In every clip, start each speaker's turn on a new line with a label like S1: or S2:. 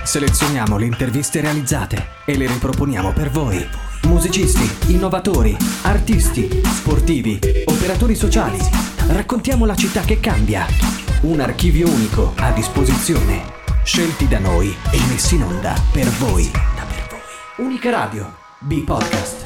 S1: Selezioniamo le interviste realizzate e le riproponiamo per voi. Musicisti, innovatori, artisti, sportivi, operatori sociali. Raccontiamo la città che cambia. Un archivio unico a disposizione. Scelti da noi e messi in onda per voi. Unica Radio, B-Podcast.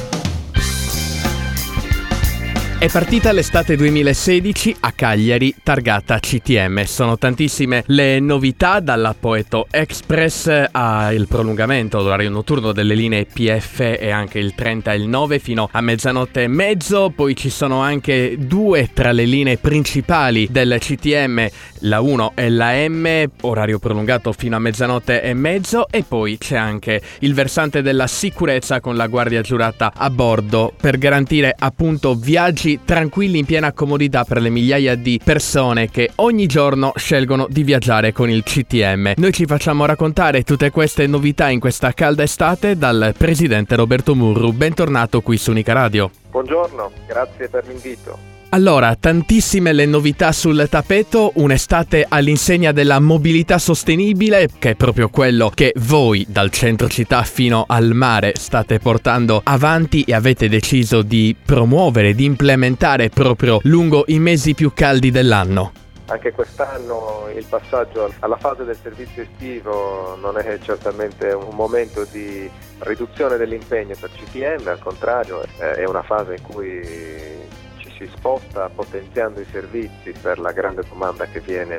S2: È partita l'estate 2016 a Cagliari, targata CTM. Sono tantissime le novità, dalla Poeto Express al prolungamento dell'orario notturno delle linee PF e anche il 30 e il 9 fino a mezzanotte e mezzo. Poi ci sono anche due tra le linee principali del CTM, la 1 e la M, orario prolungato fino a mezzanotte e mezzo. E poi c'è anche il versante della sicurezza con la guardia giurata a bordo per garantire appunto viaggi tranquilli in piena comodità per le migliaia di persone che ogni giorno scelgono di viaggiare con il CTM. Noi ci facciamo raccontare tutte queste novità in questa calda estate dal presidente Roberto Murru. Bentornato qui su Unica Radio.
S3: Buongiorno, grazie per l'invito.
S2: Allora, tantissime le novità sul tappeto, un'estate all'insegna della mobilità sostenibile, che è proprio quello che voi dal centro città fino al mare state portando avanti e avete deciso di promuovere, di implementare proprio lungo i mesi più caldi dell'anno.
S3: Anche quest'anno il passaggio alla fase del servizio estivo non è certamente un momento di riduzione dell'impegno per CTM, al contrario è una fase in cui si sposta potenziando i servizi per la grande domanda che viene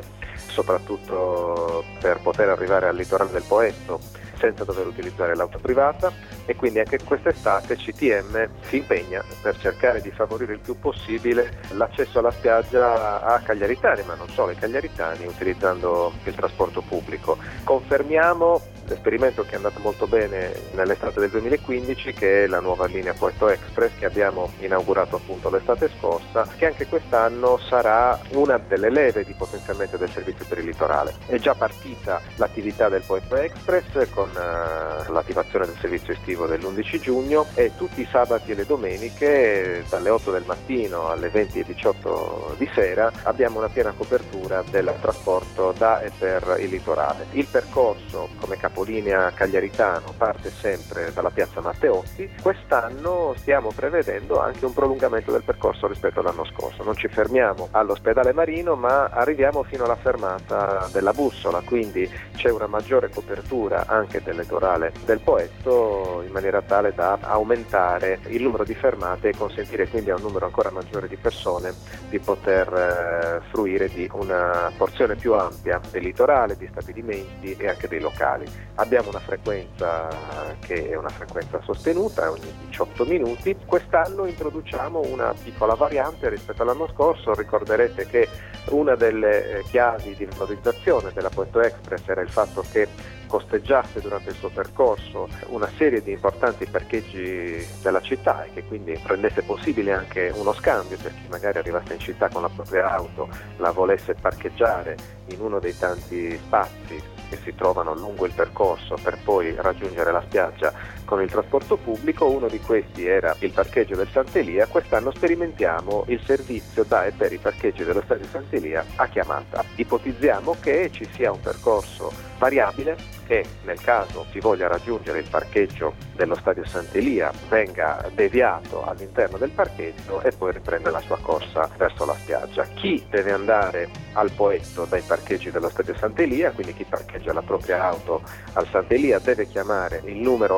S3: soprattutto per poter arrivare al litorale del Poetto senza dover utilizzare l'auto privata, e quindi anche quest'estate CTM si impegna per cercare di favorire il più possibile l'accesso alla spiaggia a cagliaritani, ma non solo ai cagliaritani, utilizzando il trasporto pubblico. Confermiamo l'esperimento che è andato molto bene nell'estate del 2015, che è la nuova linea Poeto Express che abbiamo inaugurato appunto l'estate scorsa, che anche quest'anno sarà una delle leve di potenziamento del servizio per il litorale. È già partita l'attività del Poeto Express con l'attivazione del servizio estivo dell'11 giugno e tutti i sabati e le domeniche dalle 8 del mattino alle 20:18 di sera abbiamo una piena copertura del trasporto da e per il litorale. Il percorso come capolinea cagliaritano parte sempre dalla piazza Matteotti. Quest'anno stiamo prevedendo anche un prolungamento del percorso rispetto all'anno scorso. Non ci fermiamo all'ospedale marino, ma arriviamo fino alla fermata della Bussola, quindi c'è una maggiore copertura anche del litorale del Poetto, in maniera tale da aumentare il numero di fermate e consentire quindi a un numero ancora maggiore di persone di poter fruire di una porzione più ampia del litorale, di stabilimenti e anche dei locali. Abbiamo una frequenza che è una frequenza sostenuta ogni 18 minuti. Quest'anno introduciamo una piccola variante rispetto all'anno scorso. Ricorderete che una delle chiavi di valorizzazione della Poeto Express era il fatto che costeggiasse durante il suo percorso una serie di importanti parcheggi della città e che quindi rendesse possibile anche uno scambio per chi magari arrivasse in città con la propria auto, la volesse parcheggiare in uno dei tanti spazi che si trovano lungo il percorso per poi raggiungere la spiaggia con il trasporto pubblico. Uno di questi era il parcheggio del Sant'Elia. Quest'anno sperimentiamo il servizio da e per i parcheggi dello stadio Sant'Elia a chiamata. Ipotizziamo che ci sia un percorso variabile che nel caso si voglia raggiungere il parcheggio dello stadio Sant'Elia venga deviato all'interno del parcheggio e poi riprende la sua corsa verso la spiaggia. Chi deve andare al Poetto dai parcheggi dello stadio Sant'Elia, quindi chi parcheggia la propria auto al Sant'Elia, deve chiamare il numero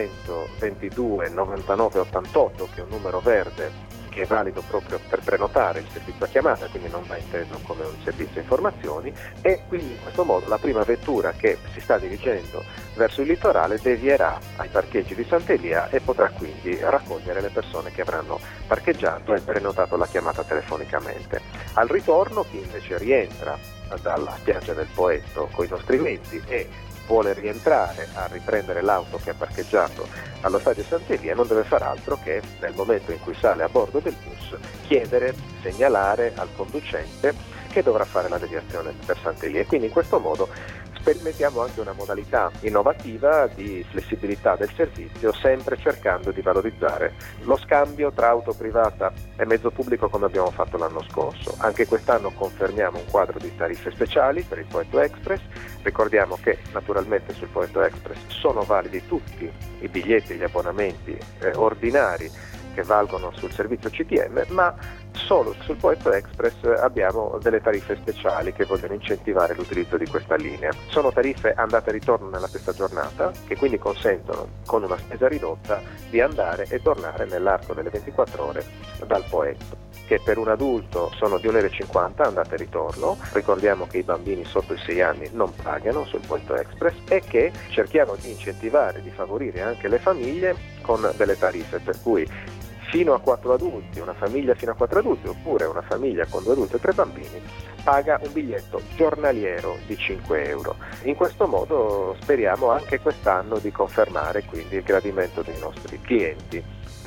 S3: 822 99 88, che è un numero verde che è valido proprio per prenotare il servizio a chiamata, quindi non va inteso come un servizio informazioni, e quindi in questo modo la prima vettura che si sta dirigendo verso il litorale devierà ai parcheggi di Sant'Elia e potrà quindi raccogliere le persone che avranno parcheggiato e prenotato la chiamata telefonicamente. Al ritorno, chi invece rientra dalla spiaggia del Poetto con i nostri mezzi e vuole rientrare a riprendere l'auto che ha parcheggiato allo stadio Sant'Elia non deve far altro che, nel momento in cui sale a bordo del bus, chiedere, segnalare al conducente che dovrà fare la deviazione per Sant'Elia, e quindi in questo modo Sperimentiamo anche una modalità innovativa di flessibilità del servizio, sempre cercando di valorizzare lo scambio tra auto privata e mezzo pubblico come abbiamo fatto l'anno scorso. Anche quest'anno confermiamo un quadro di tariffe speciali per il Poetto Express. Ricordiamo che naturalmente sul Poetto Express sono validi tutti i biglietti e gli abbonamenti ordinari che valgono sul servizio CTM, ma solo sul Poetto Express abbiamo delle tariffe speciali che vogliono incentivare l'utilizzo di questa linea. Sono tariffe andata e ritorno nella stessa giornata, che quindi consentono, con una spesa ridotta, di andare e tornare nell'arco delle 24 ore dal Poetto, che per un adulto sono di 1,50 € andata e ritorno. Ricordiamo che i bambini sotto i 6 anni non pagano sul Poetto Express e che cerchiamo di incentivare, di favorire anche le famiglie con delle tariffe, per cui fino a 4 adulti, una famiglia fino a 4 adulti, oppure una famiglia con 2 adulti e 3 bambini, paga un biglietto giornaliero di 5 €. In questo modo speriamo anche quest'anno di confermare quindi il gradimento dei nostri clienti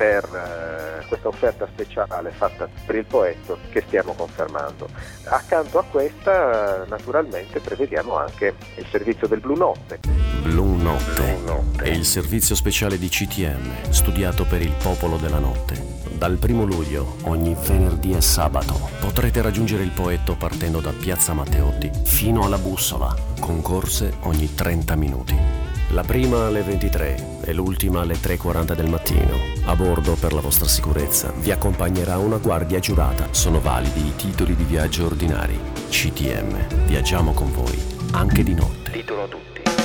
S3: per questa offerta speciale fatta per il Poetto che stiamo confermando. Accanto a questa naturalmente prevediamo anche il servizio del Blu Notte.
S4: Blu Notte è il servizio speciale di CTM studiato per il popolo della notte. Dal 1 luglio, ogni venerdì e sabato, potrete raggiungere il Poetto partendo da Piazza Matteotti fino alla Bussola, con corse ogni 30 minuti. La prima alle 23 e l'ultima alle 3:40 del mattino. A bordo, per la vostra sicurezza, vi accompagnerà una guardia giurata. Sono validi i titoli di viaggio ordinari. CTM. Viaggiamo con voi, anche di notte.
S3: Titolo a tutti.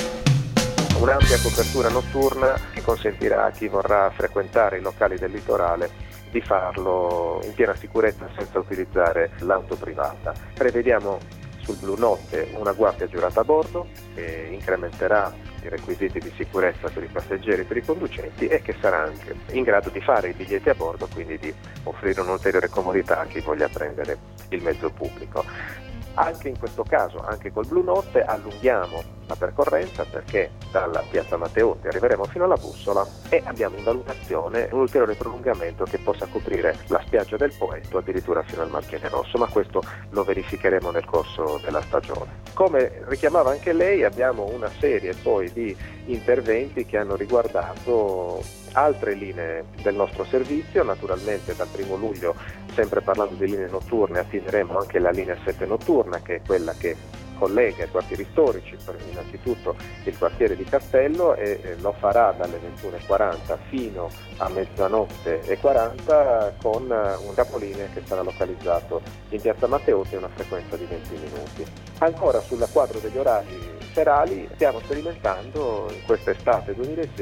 S3: Un'ampia copertura notturna che consentirà a chi vorrà frequentare i locali del litorale di farlo in piena sicurezza senza utilizzare l'auto privata. Prevediamo sul Blu Notte una guardia giurata a bordo che incrementerà i requisiti di sicurezza per i passeggeri e per i conducenti e che sarà anche in grado di fare i biglietti a bordo, quindi di offrire un'ulteriore comodità a chi voglia prendere il mezzo pubblico. Anche in questo caso, anche col Blu Notte, allunghiamo la percorrenza perché dalla Piazza Matteotti arriveremo fino alla Bussola e abbiamo in valutazione un ulteriore prolungamento che possa coprire la spiaggia del Poetto addirittura fino al Marchese Rosso, ma questo lo verificheremo nel corso della stagione. Come richiamava anche lei, abbiamo una serie poi di interventi che hanno riguardato altre linee del nostro servizio. Naturalmente dal 1 luglio, sempre parlando di linee notturne, attiveremo anche la linea 7 notturna, che è quella che collega i quartieri storici, innanzitutto il quartiere di Castello, e lo farà dalle 21:40 fino a mezzanotte e 40 con un capolinea che sarà localizzato in Piazza Matteotti e una frequenza di 20 minuti. Ancora sul quadro degli orari serali stiamo sperimentando in quest'estate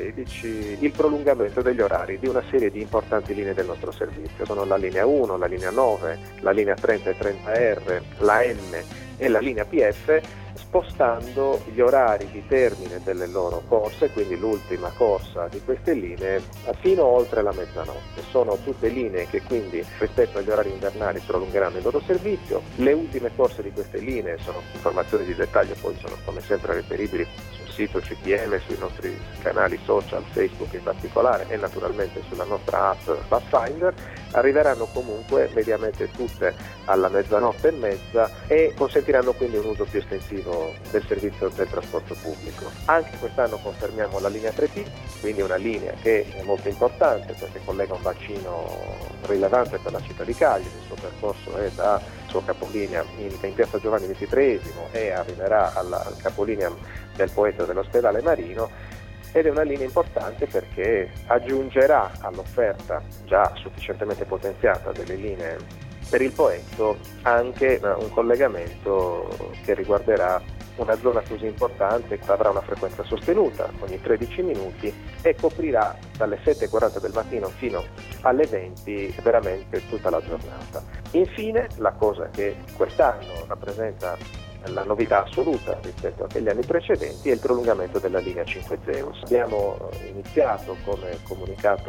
S3: 2016 il prolungamento degli orari di una serie di importanti linee del nostro servizio. Sono la linea 1, la linea 9, la linea 30 e 30R, la M e la linea PF, spostando gli orari di termine delle loro corse, quindi l'ultima corsa di queste linee, fino oltre la mezzanotte. Sono tutte linee che quindi rispetto agli orari invernali prolungheranno il loro servizio. Le ultime corse di queste linee sono informazioni di dettaglio, poi sono come sempre reperibili sul sito CTM, sui nostri canali social, Facebook in particolare, e naturalmente sulla nostra app Pathfinder. Arriveranno comunque mediamente tutte alla mezzanotte e mezza e consentiranno quindi un uso più estensivo del servizio del trasporto pubblico. Anche quest'anno confermiamo la linea 3T, quindi una linea che è molto importante perché collega un bacino rilevante per la città di Cagliari. Il suo percorso è da suo capolinea in piazza Giovanni XXIII e arriverà al capolinea del Poetto dell'ospedale Marino, ed è una linea importante perché aggiungerà all'offerta già sufficientemente potenziata delle linee per il Poetto anche un collegamento che riguarderà una zona così importante, che avrà una frequenza sostenuta ogni 13 minuti e coprirà dalle 7:40 del mattino fino alle 20 veramente tutta la giornata. Infine, la cosa che quest'anno rappresenta la novità assoluta rispetto agli anni precedenti è il prolungamento della linea 5 Zeus. Abbiamo iniziato, come comunicato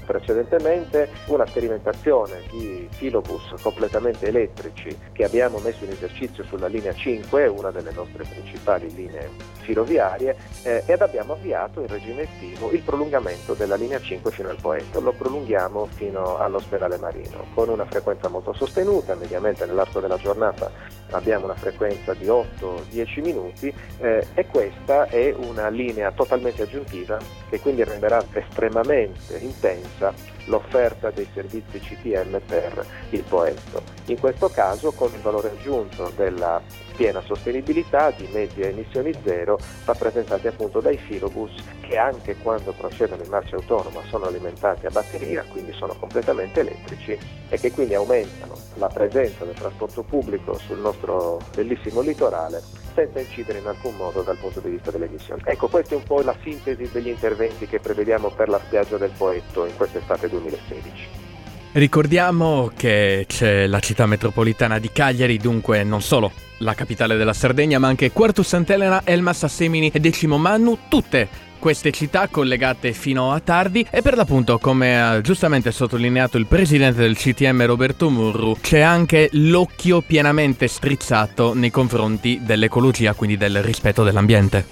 S3: precedentemente, una sperimentazione di filobus completamente elettrici che abbiamo messo in esercizio sulla linea 5, una delle nostre principali linee filoviarie, ed abbiamo avviato in regime estivo il prolungamento della linea 5 fino al Poetto. Lo prolunghiamo fino all'ospedale Marino con una frequenza molto sostenuta, mediamente nell'arco della giornata abbiamo una frequenza di 8-10 minuti, e questa è una linea totalmente aggiuntiva che quindi renderà estremamente intensa l'offerta dei servizi CTM per il Poetto. In questo caso con il valore aggiunto della piena sostenibilità di medie emissioni zero, rappresentati appunto dai filobus che anche quando procedono in marcia autonoma sono alimentati a batteria, quindi sono completamente elettrici e che quindi aumentano la presenza del trasporto pubblico sul nostro bellissimo litorale senza incidere in alcun modo dal punto di vista delle emissioni. Ecco, questa è un po' la sintesi degli interventi che prevediamo per la spiaggia del Poetto in quest'estate 2016.
S2: Ricordiamo che c'è la città metropolitana di Cagliari, dunque non solo la capitale della Sardegna, ma anche Quartu Sant'Elena, Elmas, Assemini e Decimo Mannu, tutte queste città collegate fino a tardi, e per l'appunto, come ha giustamente sottolineato il presidente del CTM Roberto Murru, c'è anche l'occhio pienamente strizzato nei confronti dell'ecologia, quindi del rispetto dell'ambiente.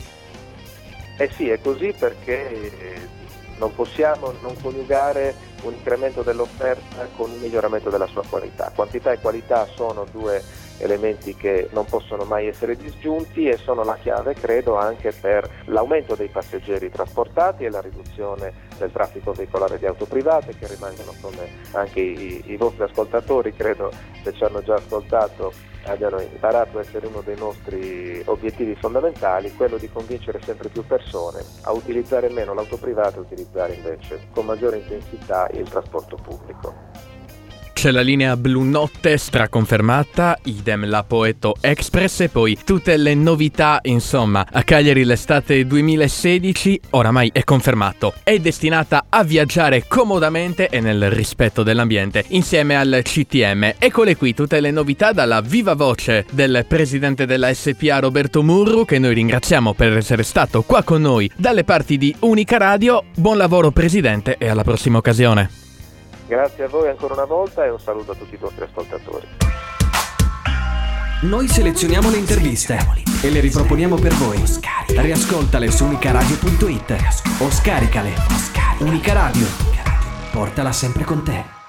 S3: Sì, è così, perché non possiamo non coniugare un incremento dell'offerta con un miglioramento della sua qualità. Quantità e qualità sono due elementi che non possono mai essere disgiunti e sono la chiave, credo, anche per l'aumento dei passeggeri trasportati e la riduzione del traffico veicolare di auto private, che rimangono, come anche i vostri ascoltatori, credo, se ci hanno già ascoltato, abbiano imparato a essere uno dei nostri obiettivi fondamentali, quello di convincere sempre più persone a utilizzare meno l'auto privata e utilizzare invece con maggiore intensità il trasporto pubblico.
S2: C'è la linea blu notte straconfermata, idem la Poetto Express e poi tutte le novità, insomma. A Cagliari l'estate 2016, oramai è confermato, è destinata a viaggiare comodamente e nel rispetto dell'ambiente insieme al CTM. Eccole qui tutte le novità dalla viva voce del presidente della SPA Roberto Murru, che noi ringraziamo per essere stato qua con noi dalle parti di Unica Radio. Buon lavoro presidente e alla prossima occasione.
S3: Grazie a voi ancora una volta e un saluto a tutti i vostri ascoltatori.
S1: Noi selezioniamo le interviste e le riproponiamo per voi. Riascoltale su unicaradio.it o scaricale. Unica Radio, portala sempre con te.